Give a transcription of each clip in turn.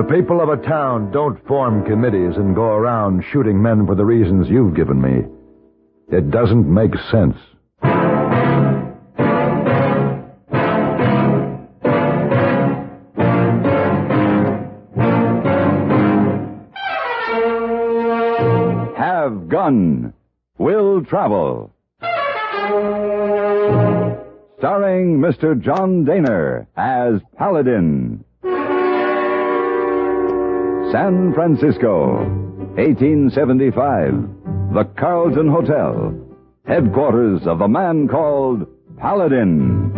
people of a town don't form committees and go around shooting men for the reasons you've given me. It doesn't make sense. Have Gun. Will Travel. Starring Mr. John Daner as Paladin. San Francisco, 1875. The Carlton Hotel. Headquarters of the man called Paladin.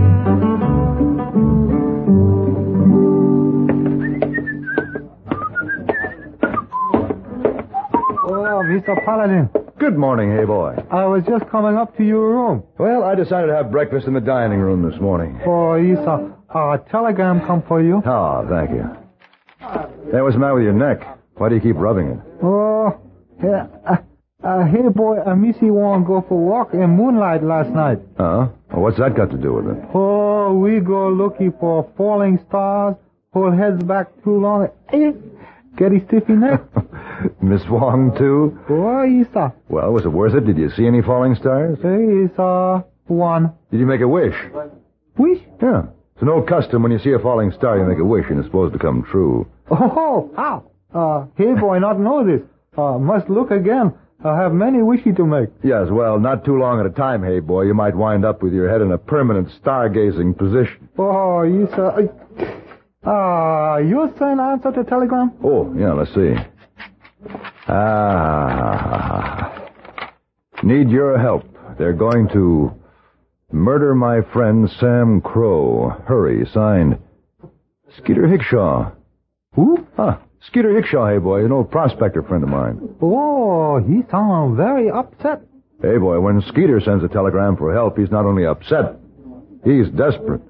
Oh, Mr. Paladin. Good morning, hey boy. I was just coming up to your room. Well, I decided to have breakfast in the dining room this morning. Oh, Isa, a telegram come for you. Oh, thank you. Hey, what's the matter with your neck? Why do you keep rubbing it? Oh, yeah. Hey, boy, Missy want to go for a walk in moonlight last night. Well, what's that got to do with it? Oh, we go looking for falling stars, hold heads back too long. Get a stiffy neck. Miss Wong, too? Oh, Isa. Well, was it worth it? Did you see any falling stars? Hey, Isa, one. Did you make a wish? Wish? Yeah. It's an old custom. When you see a falling star, you make a wish, and it's supposed to come true. Oh, how? Hey, boy, not know this. Must look again. I have many wishes to make. Yes, well, not too long at a time, hey, boy. You might wind up with your head in a permanent stargazing position. Oh, Isa. You send answer to telegram? Oh, yeah, let's see. Need your help. They're going to murder my friend Sam Crow. Hurry. Signed, Skeeter Hickshaw. Who? Skeeter Hickshaw, hey, boy. An old prospector friend of mine. Oh, he sounds very upset. Hey, boy, when Skeeter sends a telegram for help, he's not only upset, he's desperate.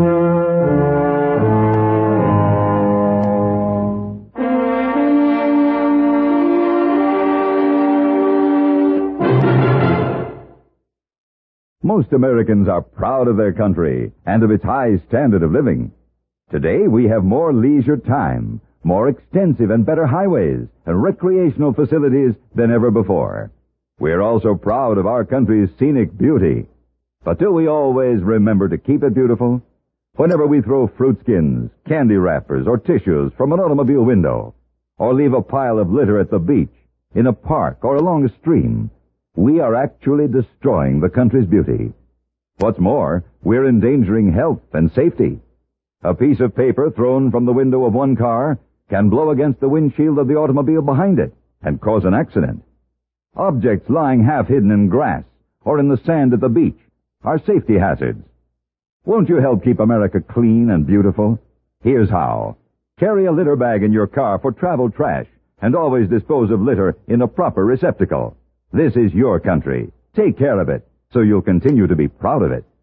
Most Americans are proud of their country and of its high standard of living. Today, we have more leisure time, more extensive and better highways and recreational facilities than ever before. We're also proud of our country's scenic beauty. But do we always remember to keep it beautiful? Whenever we throw fruit skins, candy wrappers, or tissues from an automobile window, or leave a pile of litter at the beach, in a park, or along a stream, we are actually destroying the country's beauty. What's more, we're endangering health and safety. A piece of paper thrown from the window of one car can blow against the windshield of the automobile behind it and cause an accident. Objects lying half hidden in grass or in the sand at the beach are safety hazards. Won't you help keep America clean and beautiful? Here's how. Carry a litter bag in your car for travel trash and always dispose of litter in a proper receptacle. This is your country. Take care of it, so you'll continue to be proud of it.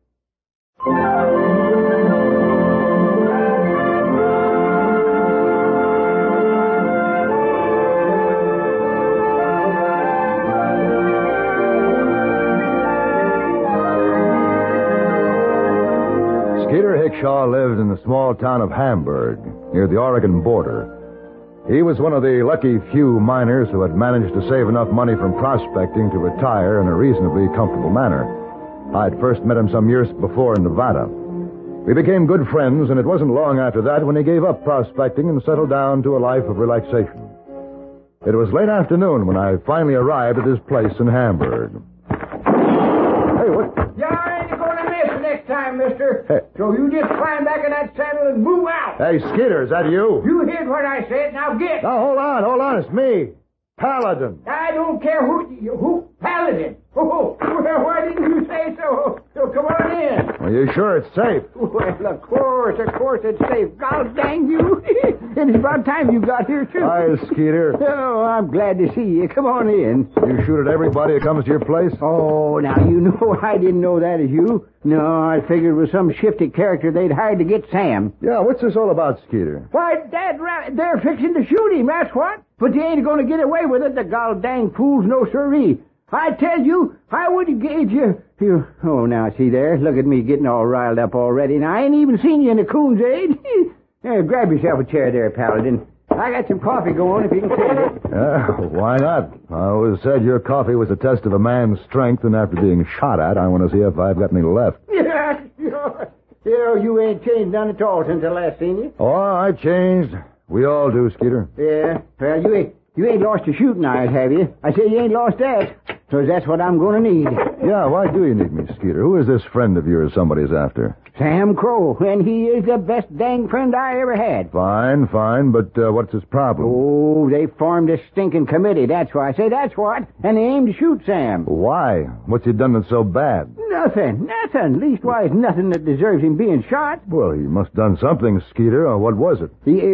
Skeeter Hickshaw lived in the small town of Hamburg, near the Oregon border. He was one of the lucky few miners who had managed to save enough money from prospecting to retire in a reasonably comfortable manner. I'd first met him some years before in Nevada. We became good friends, and it wasn't long after that when he gave up prospecting and settled down to a life of relaxation. It was late afternoon when I finally arrived at his place in Hamburg. Hey, what? Yeah, I ain't going to miss next time, mister. Hey. So you just climb back in that saddle and move out. Hey, Skeeter, is that you? You heard what I said. Now get. Now, hold on. It's me. Paladin. I don't care who Paladin. Oh, well, why didn't you say so? So come on in. Are you sure it's safe? Well, of course it's safe. God dang you. And it's about time you got here, too. Hi, Skeeter. Oh, I'm glad to see you. Come on in. You shoot at everybody that comes to your place? Oh, now, you know I didn't know that as you. No, I figured it was some shifty character they'd hired to get Sam. Yeah, what's this all about, Skeeter? Why, they're fixing to shoot him, that's what. But they ain't going to get away with it, the gol dang fools, no siree. I tell you, I would engage you. Oh, now, see there? Look at me getting all riled up already. Now, I ain't even seen you in a coon's age. Grab yourself a chair there, Paladin. I got some coffee going if you can stand it. Why not? I always said your coffee was a test of a man's strength, and after being shot at, I want to see if I've got any left. Yeah, you ain't changed none at all since I last seen you. Oh, I changed. We all do, Skeeter. Yeah, well, you ain't lost your shooting eyes, have you? I say you ain't lost that, so that's what I'm going to need. Yeah, why do you need me, Skeeter? Who is this friend of yours somebody's after? Sam Crow, and he is the best dang friend I ever had. Fine, but what's his problem? Oh, they formed a stinking committee, that's why. I say that's what, and they aim to shoot Sam. Why? What's he done that's so bad? Nothing. Leastwise, nothing that deserves him being shot. Well, he must have done something, Skeeter. What was it?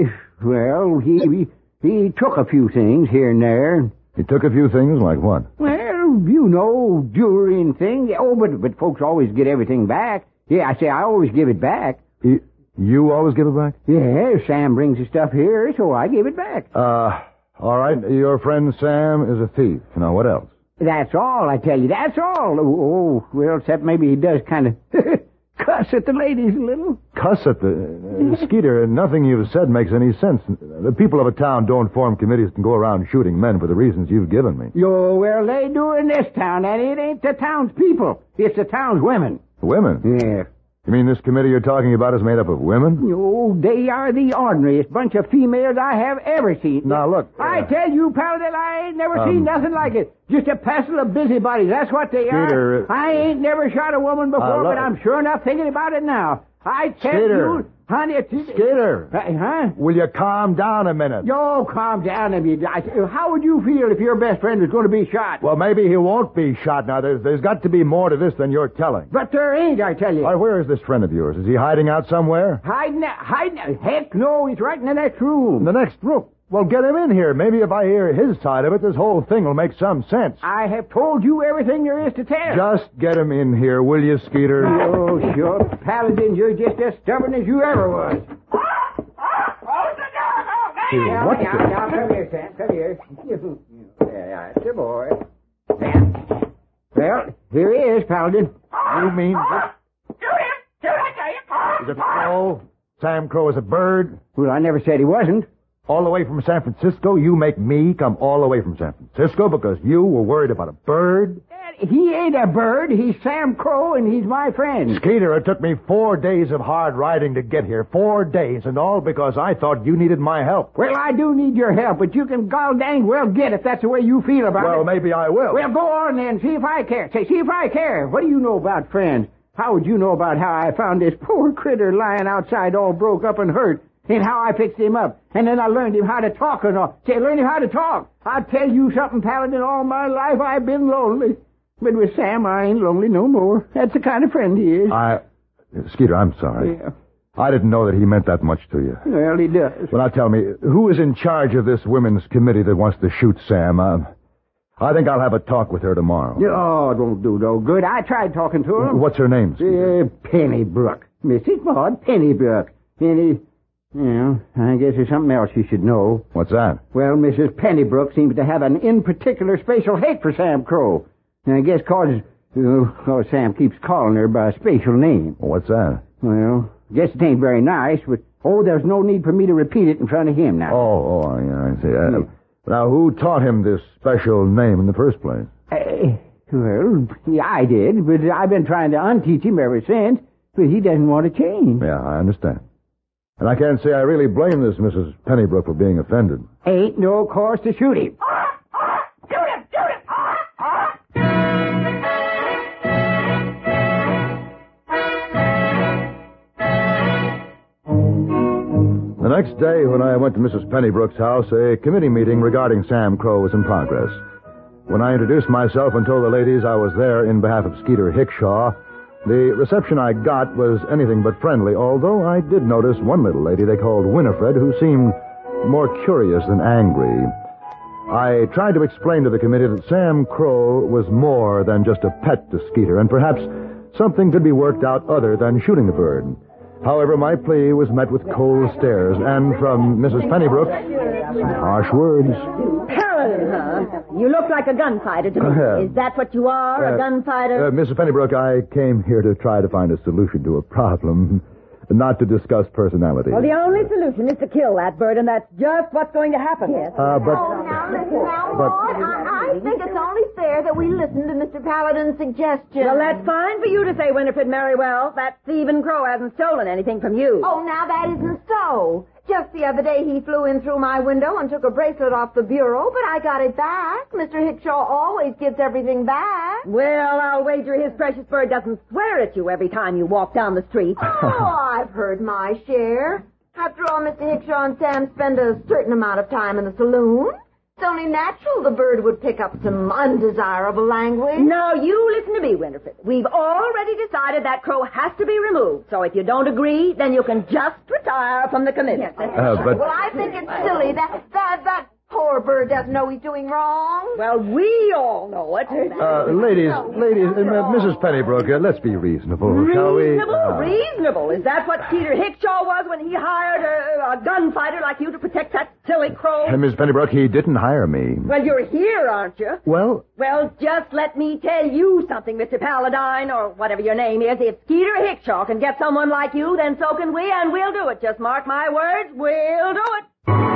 He took a few things here and there. He took a few things? Like what? Well, you know, jewelry and things. Oh, but folks always get everything back. Yeah, I always give it back. You always give it back? Yeah, Sam brings the stuff here, so I give it back. All right. Your friend Sam is a thief. Now, what else? That's all, I tell you. That's all. Oh, well, except maybe he does kind of cuss at the ladies a little. Cuss at the... Skeeter, nothing you've said makes any sense. The people of a town don't form committees and go around shooting men for the reasons you've given me. Well, they do in this town, and it ain't the town's people. It's the town's women. Women? Yeah. You mean this committee you're talking about is made up of women? Oh, they are the ordinariest bunch of females I have ever seen. Now, look... I tell you, Paladin, I ain't never seen nothing like it. Just a passel of busybodies. That's what they Skeeter, are. I ain't never shot a woman before, but I'm sure enough thinking about it now. I tell Skeeter. you, honey... Skeeter. Huh? Will you calm down a minute? Yo, calm down. How would you feel if your best friend was going to be shot? Well, maybe he won't be shot now. There's got to be more to this than you're telling. But there ain't, I tell you. Where is this friend of yours? Is he hiding out somewhere? Hiding? Heck no, he's right in the next room. The next room? Well, get him in here. Maybe if I hear his side of it, this whole thing will make some sense. I have told you everything there is to tell. Just get him in here, will you, Skeeter? Oh, sure. Paladin, you're just as stubborn as you ever was. What's this? Now, come here, Sam. Come here. Yeah, it's a boy. Now, well, here he is, Paladin. You mean... Shoot him! Is it Crow? Sam Crow is a bird? Well, I never said he wasn't. All the way from San Francisco? You make me come all the way from San Francisco because you were worried about a bird? He ain't a bird. He's Sam Crow, and he's my friend. Skeeter, it took me 4 days of hard riding to get here. 4 days, and all because I thought you needed my help. Well, I do need your help, but you can gol dang well get if that's the way you feel about it. Well, maybe I will. Well, go on then. See if I care. See if I care. What do you know about friends? How would you know about how I found this poor critter lying outside all broke up and hurt? And how I fixed him up. And then I learned him how to talk and all. I learned him how to talk. I'll tell you something, Paladin. All my life I've been lonely. But with Sam, I ain't lonely no more. That's the kind of friend he is. Skeeter, I'm sorry. Yeah. I didn't know that he meant that much to you. Well, he does. Well, now tell me, who is in charge of this women's committee that wants to shoot Sam? I think I'll have a talk with her tomorrow. Oh, don't do no good. I tried talking to her. What's her name, Skeeter? Pennybrook. Mrs. Maud Pennybrook. Well, I guess there's something else you should know. What's that? Well, Mrs. Pennybrook seems to have an in particular special hate for Sam Crow. And I guess cause Sam keeps calling her by a special name. What's that? Well, I guess it ain't very nice, but, there's no need for me to repeat it in front of him now. Yeah, I see. Now, who taught him this special name in the first place? Yeah, I did, but I've been trying to unteach him ever since, but he doesn't want to change. Yeah, I understand. And I can't say I really blame this Mrs. Pennybrook for being offended. Ain't no cause to shoot him. Shoot him! The next day, when I went to Mrs. Pennybrook's house, a committee meeting regarding Sam Crow was in progress. When I introduced myself and told the ladies I was there in behalf of Skeeter Hickshaw, the reception I got was anything but friendly, although I did notice one little lady they called Winifred who seemed more curious than angry. I tried to explain to the committee that Sam Crow was more than just a pet to Skeeter, and perhaps something could be worked out other than shooting the bird. However, my plea was met with cold stares, and from Mrs. Pennybrook, some harsh words. Paladin, huh? You look like a gunfighter to me. Is that what you are, a gunfighter? Mrs. Pennybrook, I came here to try to find a solution to a problem. not to discuss personality. Well, the only solution is to kill that bird, and that's just what's going to happen. Yes. Now, Maud, I think it's only fair that we listen to Mr. Paladin's suggestion. Well, that's fine for you to say, Winifred Merriwell. That thieving crow hasn't stolen anything from you. Oh, now that isn't so. Just the other day he flew in through my window and took a bracelet off the bureau, but I got it back. Mr. Hickshaw always gives everything back. Well, I'll wager his precious bird doesn't swear at you every time you walk down the street. Oh, I've heard my share. After all, Mr. Hickshaw and Sam spend a certain amount of time in the saloon. It's only natural the bird would pick up some undesirable language. Now, you listen to me, Winifred. We've already decided that crow has to be removed. So if you don't agree, then you can just retire from the committee. Yes, but... Well, I think it's silly. That poor bird doesn't know he's doing wrong. Well, we all know it. Ladies, Mrs. Pennybrook, let's be reasonable, shall we? Reasonable? Is that what Peter Hickshaw was when he hired a gunfighter like you to protect that silly crow? Miss Pennybrook, he didn't hire me. Well, you're here, aren't you? Well, just let me tell you something, Mr. Paladine, or whatever your name is. If Skeeter Hickshaw can get someone like you, then so can we, and we'll do it. Just mark my words, we'll do it.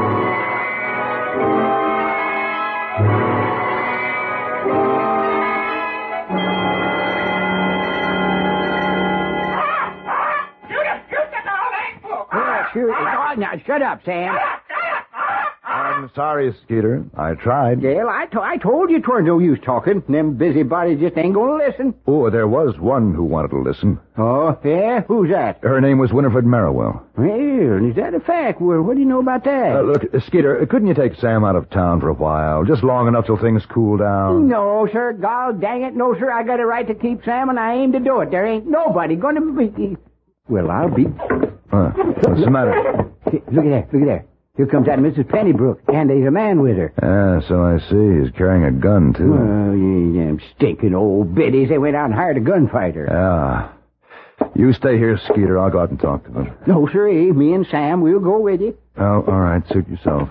Shoot. Oh, now, shut up, Sam. I'm sorry, Skeeter. I tried. Well, I told you 'twere no use talking. Them busybodies just ain't gonna listen. Oh, there was one who wanted to listen. Oh, yeah? Who's that? Her name was Winifred Merriwell. Well, is that a fact? Well, what do you know about that? Look, Skeeter, couldn't you take Sam out of town for a while? Just long enough till things cool down? No, sir. God dang it. No, sir. I got a right to keep Sam, and I aim to do it. There ain't nobody gonna be... Well, I'll be... What's the matter? Look at there. Here comes that Mrs. Pennybrook, and there's a man with her. So I see. He's carrying a gun, too. Oh, you damn stinking old biddies. They went out and hired a gunfighter. Yeah. You stay here, Skeeter. I'll go out and talk to them. No, sir. Me and Sam, we'll go with you. Oh, all right. Suit yourself.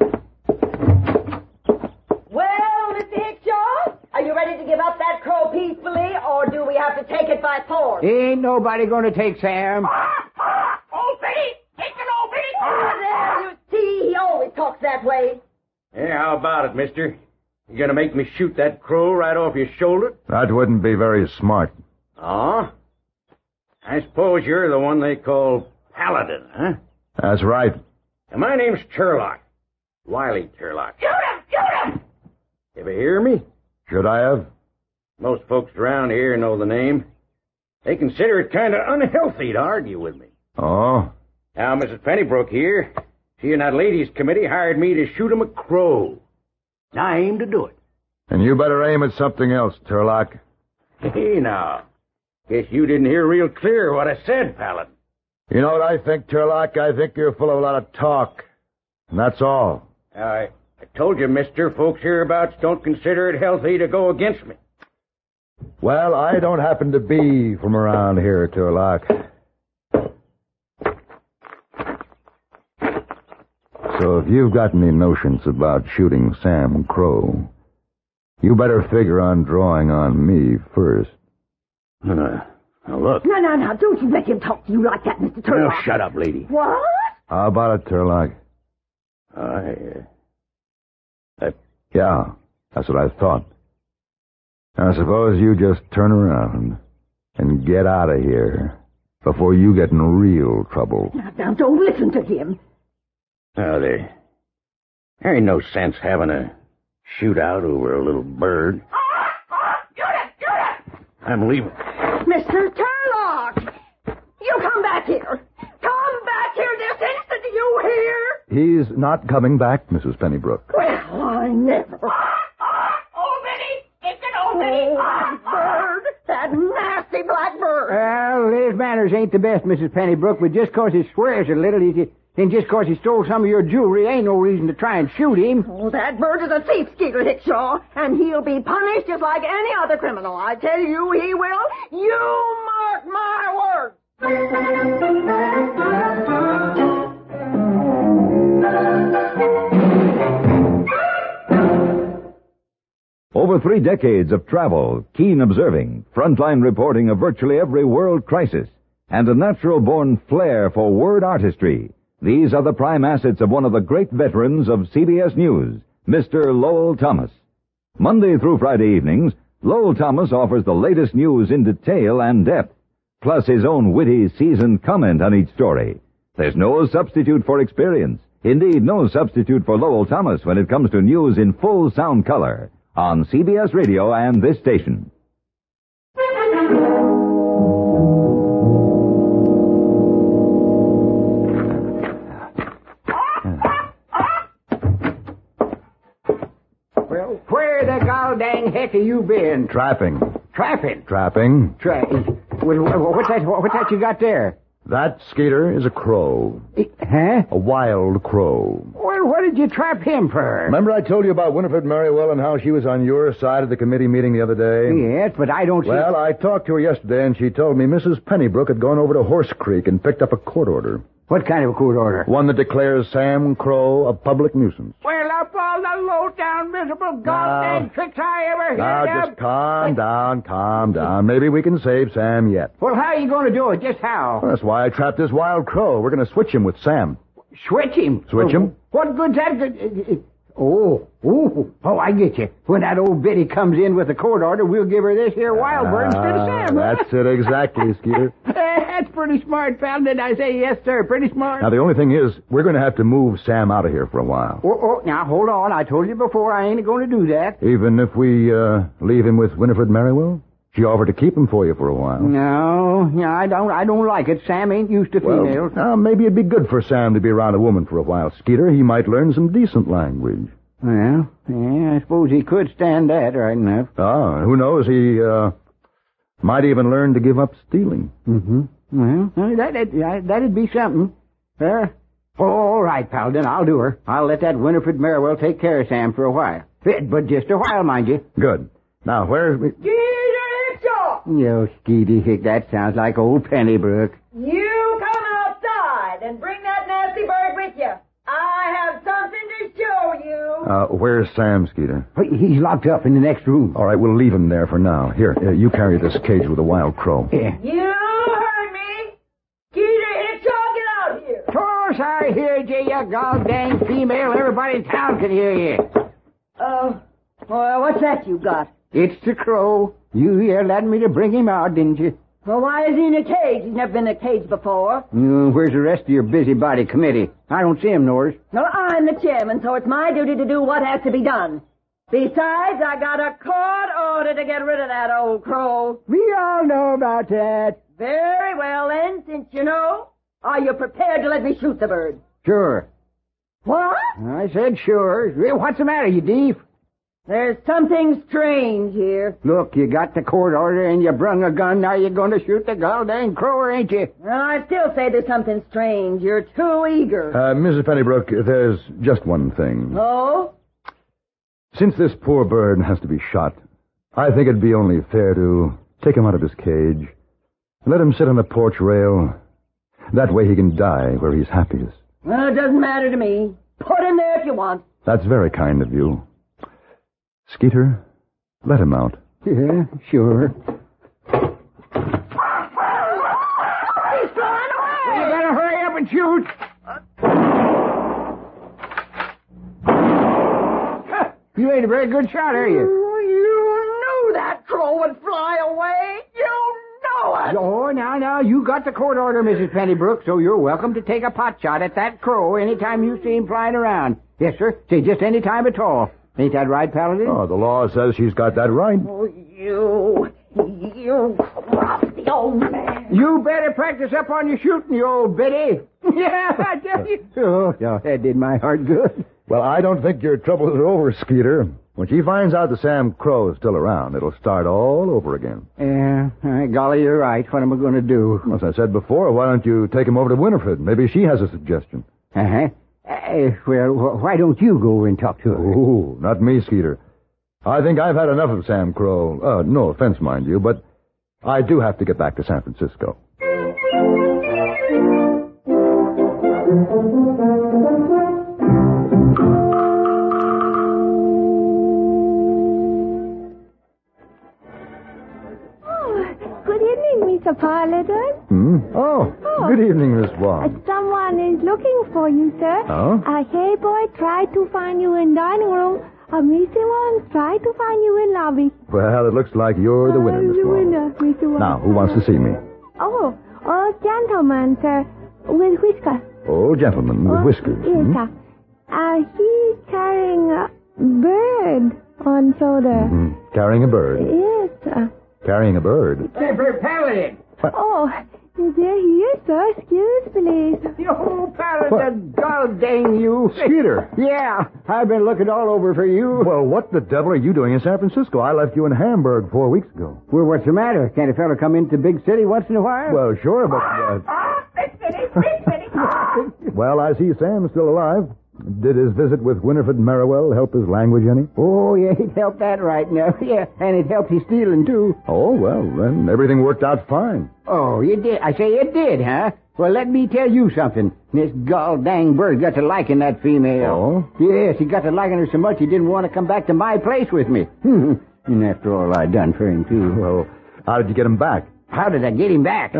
Well, Mr. Hickshaw, are you ready to give up that crow peacefully, or do we have to take it by force? Ain't nobody gonna take Sam. Old Betty! Take it, old Betty! There, you see, he always talks that way. Yeah, how about it, mister? You gonna make me shoot that crow right off your shoulder? That wouldn't be very smart. Oh? I suppose you're the one they call Paladin, huh? That's right. And my name's Turlock. Wiley Turlock. Shoot him! Shoot him! Ever hear me? Should I have? Most folks around here know the name. They consider it kind of unhealthy to argue with me. Oh? Now, Mrs. Pennybrook here, she and that ladies' committee hired me to shoot 'em a crow. Now I aim to do it. And you better aim at something else, Turlock. Hey, now. Guess you didn't hear real clear what I said, Paladin. You know what I think, Turlock? I think you're full of a lot of talk. And that's all. I told you, mister, folks hereabouts don't consider it healthy to go against me. Well, I don't happen to be from around here, Turlock. So if you've got any notions about shooting Sam Crow, you better figure on drawing on me first. Now, look. No, don't you let him talk to you like that, Mr. Turlock. Well, shut up, lady. What? How about it, Turlock? Yeah, that's what I thought. Now, suppose you just turn around and get out of here before you get in real trouble. Now, don't listen to him. Now, there ain't no sense having a shootout over a little bird. I'm leaving. Mr. Turlock! You come back here! Come back here this instant, do you hear? He's not coming back, Mrs. Pennybrook. Well, I never. Old Betty! Take it, old Betty! That bird! That nasty black bird! Well, his manners ain't the best, Mrs. Pennybrook, but just 'cause he swears a little, and just 'cause he stole some of your jewelry, ain't no reason to try and shoot him. Oh, that bird is a thief, Skeeter Hickshaw, and he'll be punished just like any other criminal. I tell you he will. You mark my words. Over 3 decades of travel, keen observing, frontline reporting of virtually every world crisis, and a natural-born flair for word artistry. These are the prime assets of one of the great veterans of CBS News, Mr. Lowell Thomas. Monday through Friday evenings, Lowell Thomas offers the latest news in detail and depth, plus his own witty, seasoned comment on each story. There's no substitute for experience. Indeed, no substitute for Lowell Thomas when it comes to news in full sound color on CBS Radio and this station. Well, where the gol dang heck have you been? Trapping. Trapping? Well, What's that you got there? that, Skeeter, is a crow. Huh? A wild crow. Well, what did you trap him for? Remember I told you about Winifred Merriwell and how she was on your side of the committee meeting the other day? Yes, but I don't see... Well, I talked to her yesterday, and she told me Mrs. Pennybrook had gone over to Horse Creek and picked up a court order. What kind of a court order? One that declares Sam Crow a public nuisance. Well, up all the low-down, miserable, goddamn tricks I ever heard Now, of. just calm down. Maybe we can save Sam yet. Well, how are you going to do it? Just how? Well, that's why I trapped this wild crow. We're going to switch him with Sam. Switch him? Switch him? What good's that? Oh, I get you. When that old biddy comes in with a court order, we'll give her this here wild bird instead of Sam. That's it exactly, Skeeter. That's pretty smart, pal. Did I say yes, sir? Pretty smart. Now, the only thing is, we're going to have to move Sam out of here for a while. Now, hold on. I told you before I ain't going to do that. Even if we leave him with Winifred Merriwell? She offered to keep him for you for a while. No, I don't like it. Sam ain't used to females. Well, maybe it'd be good for Sam to be around a woman for a while, Skeeter. He might learn some decent language. Well, yeah, I suppose he could stand that right enough. Who knows? He might even learn to give up stealing. Mm-hmm. Well, that'd be something. All right, pal, then I'll do her. I'll let that Winifred Merriwell take care of Sam for a while. But just a while, mind you. Good. Now, where's... Yo, Skeety Hick, that sounds like old Pennybrook. you come outside and bring that nasty bird with you. I have something to show you. Where's Sam, Skeeter? He's locked up in the next room. All right, we'll leave him there for now. Here, you carry this cage with a wild crow. Yeah. You heard me. Skeeter Hitchcock, get out here. Of course I heard you, you goddamn female. Everybody in town can hear you. Well, what's that you got? It's the crow. You led me to bring him out, didn't you? Well, why is he in a cage? He's never been in a cage before. Where's the rest of your busybody committee? I don't see him, Norris. Well, I'm the chairman, so it's my duty to do what has to be done. Besides, I got a court order to get rid of that old crow. We all know about that. Very well, then, since you know, are you prepared to let me shoot the bird? Sure. What? I said sure. What's the matter, you thief? There's something strange here. Look, you got the court order and you brung a gun. Now you're going to shoot the goddamn crow, ain't you? Well, I still say there's something strange. You're too eager. Mrs. Pennybrook, there's just one thing. Oh? Since this poor bird has to be shot, I think it'd be only fair to take him out of his cage and let him sit on the porch rail. That way he can die where he's happiest. Well, it doesn't matter to me. Put him there if you want. That's very kind of you. Skeeter, let him out. Yeah, sure. He's flying away! Well, you better hurry up and shoot. You ain't a very good shot, are you? You knew that crow would fly away. You know it. Oh, now, you got the court order, Mrs. Pennybrook, so you're welcome to take a pot shot at that crow anytime you see him flying around. Yes, sir. Say just any time at all. Ain't that right, Paladin? Oh, the law says she's got that right. Oh, you crafty old man. You better practice up on your shooting, you old biddy. Yeah, I tell you. Oh, that did my heart good. Well, I don't think your troubles are over, Skeeter. When she finds out that Sam Crow is still around, it'll start all over again. Yeah, golly, you're right. What am I going to do? As I said before, why don't you take him over to Winifred? Maybe she has a suggestion. Uh-huh. Well, why don't you go and talk to her? Oh, not me, Skeeter. I think I've had enough of Sam Crow. No offense, mind you, but I do have to get back to San Francisco. Good evening, Miss Mr. Paladin. Oh, good evening, Miss Wong. Someone is looking for you, sir. Oh? Hey, boy, tried to find you in dining room. Mr. Wong tried to find you in lobby. Well, it looks like you're the winner, Miss The Wong. winner, Mr. Wong. Now, who wants to see me? Oh, gentleman, sir, with whiskers. Old gentleman with whiskers. Yes, sir. He's carrying a bird on shoulder. Carrying a bird. Yes, sir. Carrying a bird. Hey, Bert Paladin. Oh, there he is, sir. Excuse, please. You Paladin, God dang you. Skeeter. Yeah, I've been looking all over for you. Well, what the devil are you doing in San Francisco? I left you in Hamburg 4 weeks ago. Well, what's the matter? Can't a fella come into the big city once in a while? Well, sure, but... Big city, big city. Well, I see Sam's still alive. Did his visit with Winifred Merriwell help his language any? Oh, yeah, it helped that right now. Yeah, and it helped his stealing, too. Oh, well, then everything worked out fine. Oh, it did. I say it did, huh? Well, let me tell you something. This gall dang bird got to liking that female. Oh? Yes, he got to liking her so much he didn't want to come back to my place with me. And after all I done for him, too. Well, how did you get him back? How did I get him back?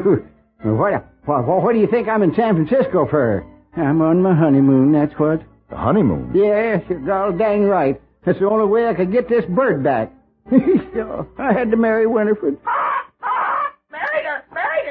What do you think I'm in San Francisco for? I'm on my honeymoon, that's what. The honeymoon? Yes, you're gall dang right. That's the only way I could get this bird back. I had to marry Winifred. Married her.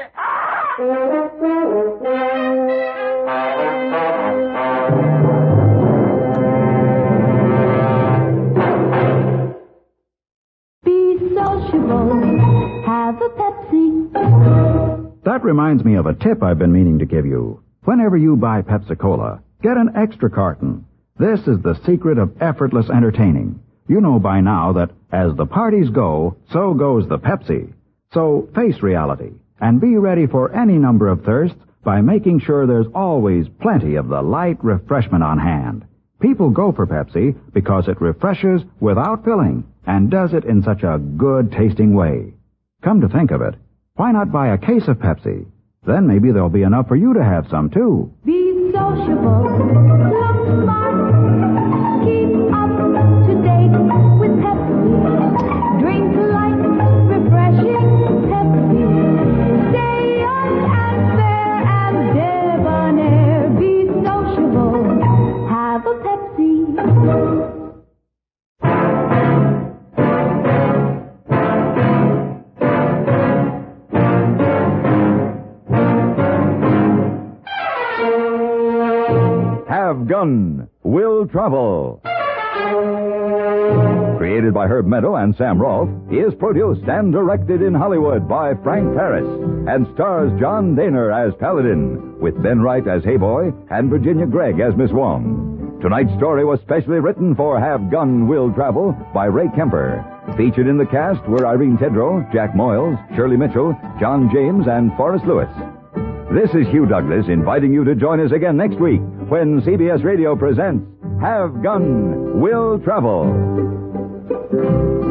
Be sociable. Have a Pepsi. That reminds me of a tip I've been meaning to give you. Whenever you buy Pepsi-Cola, get an extra carton. This is the secret of effortless entertaining. You know by now that as the parties go, so goes the Pepsi. So face reality and be ready for any number of thirsts by making sure there's always plenty of the light refreshment on hand. People go for Pepsi because it refreshes without filling and does it in such a good-tasting way. Come to think of it, why not buy a case of Pepsi? Then maybe there'll be enough for you to have some, too. Be sociable. Look smart. Keep up to date with Pepsi. Drink light, refreshing Pepsi. Stay young and fair and debonair. Be sociable. Have a Pepsi. Have Gun Will Travel. Created by Herb Meadow and Sam Rolfe, is produced and directed in Hollywood by Frank Paris and stars John Daner as Paladin, with Ben Wright as Hayboy and Virginia Gregg as Miss Wong. Tonight's story was specially written for Have Gun Will Travel by Ray Kemper. Featured in the cast were Irene Tedrow, Jack Moyles, Shirley Mitchell, John James, and Forrest Lewis. This is Hugh Douglas inviting you to join us again next week when CBS Radio presents Have Gun Will Travel.